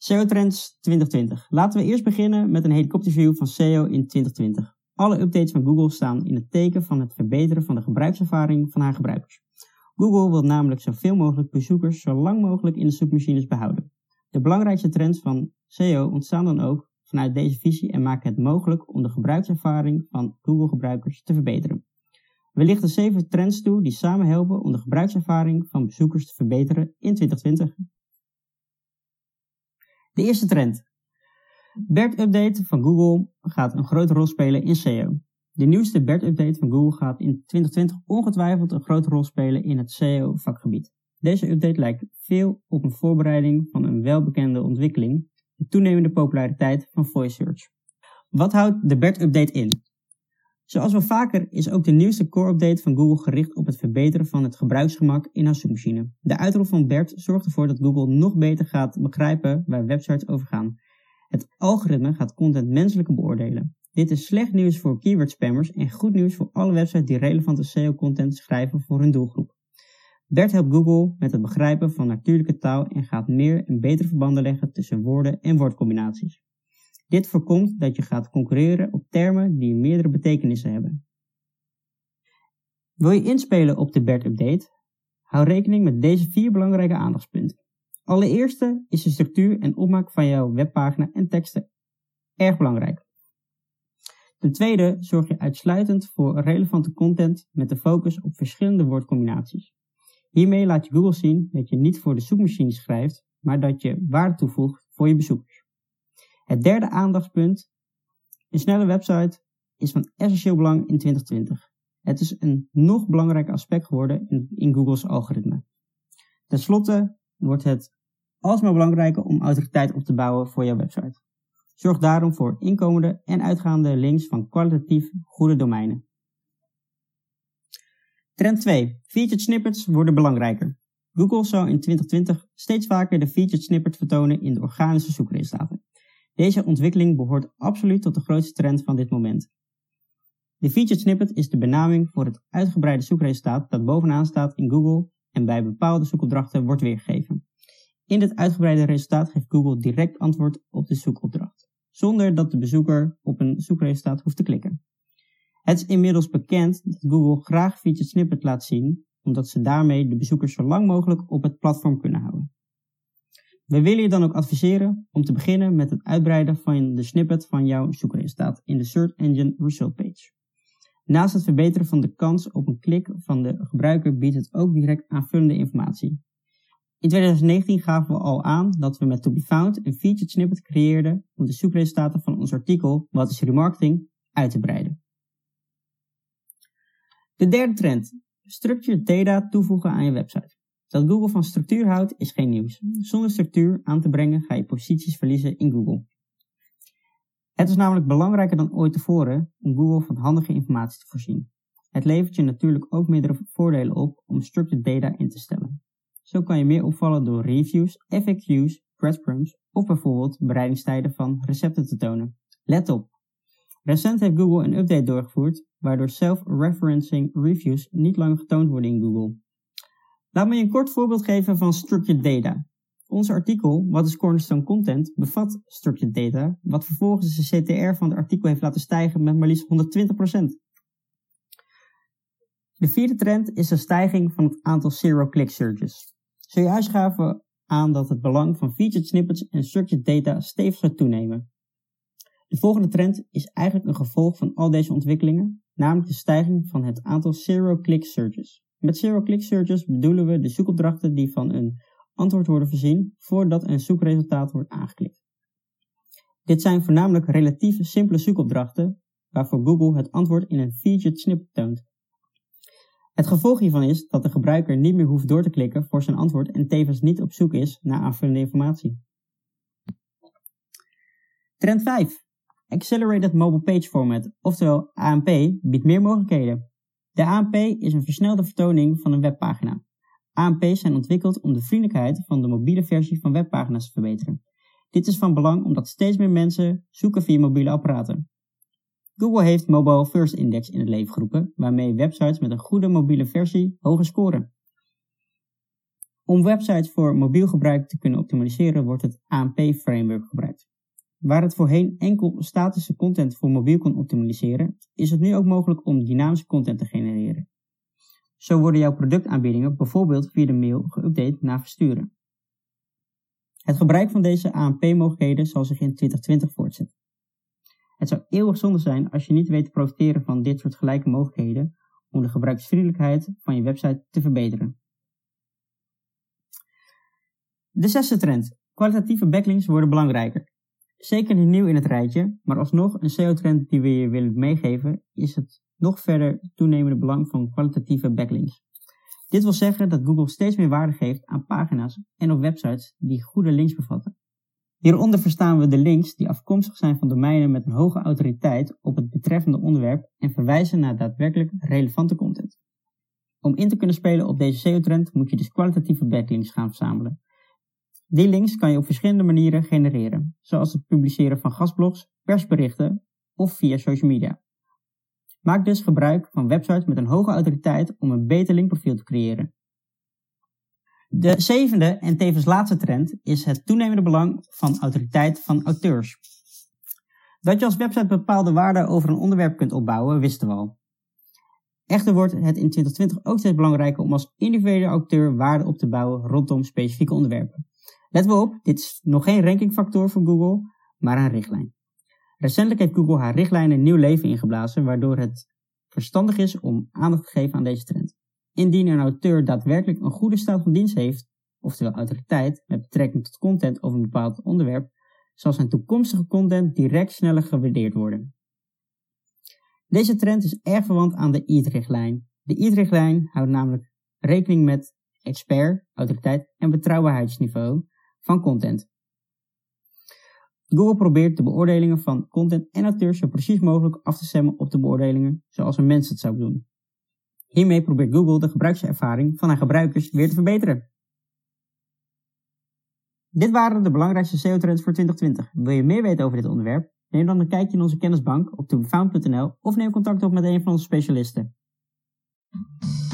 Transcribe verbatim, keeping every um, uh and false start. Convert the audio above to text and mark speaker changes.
Speaker 1: S E O Trends twintig twintig. Laten we eerst beginnen met een helikopterview van S E O in twintig twintig. Alle updates van Google staan in het teken van het verbeteren van de gebruikservaring van haar gebruikers. Google wil namelijk zoveel mogelijk bezoekers zo lang mogelijk in de zoekmachines behouden. De belangrijkste trends van S E O ontstaan dan ook vanuit deze visie en maken het mogelijk om de gebruikservaring van Google-gebruikers te verbeteren. We lichten zeven trends toe die samen helpen om de gebruikservaring van bezoekers te verbeteren in twintig twintig. De eerste trend. B E R T-update van Google gaat een grote rol spelen in S E O. De nieuwste B E R T-update van Google gaat in twintig twintig ongetwijfeld een grote rol spelen in het S E O-vakgebied. Deze update lijkt veel op een voorbereiding van een welbekende ontwikkeling, de toenemende populariteit van voice search. Wat houdt de B E R T-update in? Zoals wel vaker is ook de nieuwste core-update van Google gericht op het verbeteren van het gebruiksgemak in haar zoekmachine. De uitrol van B E R T zorgt ervoor dat Google nog beter gaat begrijpen waar websites over gaan. Het algoritme gaat content menselijker beoordelen. Dit is slecht nieuws voor keyword spammers en goed nieuws voor alle websites die relevante S E O-content schrijven voor hun doelgroep. B E R T helpt Google met het begrijpen van natuurlijke taal en gaat meer en betere verbanden leggen tussen woorden en woordcombinaties. Dit voorkomt dat je gaat concurreren op termen die meerdere betekenissen hebben. Wil je inspelen op de B E R T-update? Hou rekening met deze vier belangrijke aandachtspunten. Allereerste is de structuur en opmaak van jouw webpagina en teksten erg belangrijk. Ten tweede zorg je uitsluitend voor relevante content met de focus op verschillende woordcombinaties. Hiermee laat je Google zien dat je niet voor de zoekmachine schrijft, maar dat je waarde toevoegt voor je bezoekers. Het derde aandachtspunt, een snelle website, is van essentieel belang in twintig twintig. Het is een nog belangrijker aspect geworden in, in Google's algoritme. Ten slotte wordt het alsmaar belangrijker om autoriteit op te bouwen voor jouw website. Zorg daarom voor inkomende en uitgaande links van kwalitatief goede domeinen. Trend twee. Featured snippets worden belangrijker. Google zal in twintig twintig steeds vaker de featured snippet vertonen in de organische zoekresultaten. Deze ontwikkeling behoort absoluut tot de grootste trend van dit moment. De featured snippet is de benaming voor het uitgebreide zoekresultaat dat bovenaan staat in Google en bij bepaalde zoekopdrachten wordt weergegeven. In dit uitgebreide resultaat geeft Google direct antwoord op de zoekopdracht, zonder dat de bezoeker op een zoekresultaat hoeft te klikken. Het is inmiddels bekend dat Google graag featured snippet laat zien, omdat ze daarmee de bezoekers zo lang mogelijk op het platform kunnen houden. We willen je dan ook adviseren om te beginnen met het uitbreiden van de snippet van jouw zoekresultaat in de Search Engine Result Page. Naast het verbeteren van de kans op een klik van de gebruiker biedt het ook direct aanvullende informatie. In twintig negentien gaven we al aan dat we met To Be Found een featured snippet creëerden om de zoekresultaten van ons artikel Wat is remarketing uit te breiden. De derde trend. Structured data toevoegen aan je website. Dat Google van structuur houdt is geen nieuws. Zonder structuur aan te brengen ga je posities verliezen in Google. Het is namelijk belangrijker dan ooit tevoren om Google van handige informatie te voorzien. Het levert je natuurlijk ook meerdere voordelen op om structured data in te stellen. Zo kan je meer opvallen door reviews, F A Q's, breadcrumbs of bijvoorbeeld bereidingstijden van recepten te tonen. Let op! Recent heeft Google een update doorgevoerd waardoor self-referencing reviews niet langer getoond worden in Google. Laat me je een kort voorbeeld geven van structured data. Ons artikel, Wat is Cornerstone Content, bevat structured data, wat vervolgens de C T R van het artikel heeft laten stijgen met maar liefst honderdtwintig procent. De vierde trend is de stijging van het aantal zero-click searches. Zojuist gaven we aan dat het belang van featured snippets en structured data stevig zou toenemen. De volgende trend is eigenlijk een gevolg van al deze ontwikkelingen, namelijk de stijging van het aantal zero-click searches. Met zero-click searches bedoelen we de zoekopdrachten die van een antwoord worden voorzien voordat een zoekresultaat wordt aangeklikt. Dit zijn voornamelijk relatief simpele zoekopdrachten waarvoor Google het antwoord in een featured snippet toont. Het gevolg hiervan is dat de gebruiker niet meer hoeft door te klikken voor zijn antwoord en tevens niet op zoek is naar aanvullende informatie. Trend vijf. Accelerated Mobile Page Format, oftewel A M P, biedt meer mogelijkheden. De A M P is een versnelde vertoning van een webpagina. A M P's zijn ontwikkeld om de vriendelijkheid van de mobiele versie van webpagina's te verbeteren. Dit is van belang omdat steeds meer mensen zoeken via mobiele apparaten. Google heeft Mobile First Index in het leven geroepen, waarmee websites met een goede mobiele versie hoger scoren. Om websites voor mobiel gebruik te kunnen optimaliseren wordt het A M P-framework gebruikt. Waar het voorheen enkel statische content voor mobiel kon optimaliseren, is het nu ook mogelijk om dynamische content te genereren. Zo worden jouw productaanbiedingen bijvoorbeeld via de mail geüpdate na versturen. Het gebruik van deze A M P-mogelijkheden zal zich in twintig twintig voortzetten. Het zou eeuwig zonde zijn als je niet weet te profiteren van dit soort gelijke mogelijkheden om de gebruiksvriendelijkheid van je website te verbeteren. De zesde trend. Kwalitatieve backlinks worden belangrijker. Zeker niet nieuw in het rijtje, maar alsnog een S E O-trend die we je willen meegeven is het nog verder toenemende belang van kwalitatieve backlinks. Dit wil zeggen dat Google steeds meer waarde geeft aan pagina's en op websites die goede links bevatten. Hieronder verstaan we de links die afkomstig zijn van domeinen met een hoge autoriteit op het betreffende onderwerp en verwijzen naar daadwerkelijk relevante content. Om in te kunnen spelen op deze S E O-trend moet je dus kwalitatieve backlinks gaan verzamelen. Die links kan je op verschillende manieren genereren, zoals het publiceren van gastblogs, persberichten of via social media. Maak dus gebruik van websites met een hoge autoriteit om een beter linkprofiel te creëren. De zevende en tevens laatste trend is het toenemende belang van autoriteit van auteurs. Dat je als website bepaalde waarden over een onderwerp kunt opbouwen, wisten we al. Echter wordt het in twintig twintig ook steeds belangrijker om als individuele auteur waarde op te bouwen rondom specifieke onderwerpen. Let wel op, dit is nog geen rankingfactor voor Google, maar een richtlijn. Recentelijk heeft Google haar richtlijnen nieuw leven ingeblazen, waardoor het verstandig is om aandacht te geven aan deze trend. Indien een auteur daadwerkelijk een goede staat van dienst heeft, oftewel autoriteit, met betrekking tot content over een bepaald onderwerp, zal zijn toekomstige content direct sneller gewaardeerd worden. Deze trend is erg verwant aan de E A T-richtlijn. De E A T-richtlijn houdt namelijk rekening met expert, autoriteit en betrouwbaarheidsniveau van content. Google probeert de beoordelingen van content en auteurs zo precies mogelijk af te stemmen op de beoordelingen zoals een mens het zou doen. Hiermee probeert Google de gebruikservaring van haar gebruikers weer te verbeteren. Dit waren de belangrijkste S E O-trends voor twintig twintig. Wil je meer weten over dit onderwerp? Neem dan een kijkje in onze kennisbank op to be found punt n l of neem contact op met een van onze specialisten.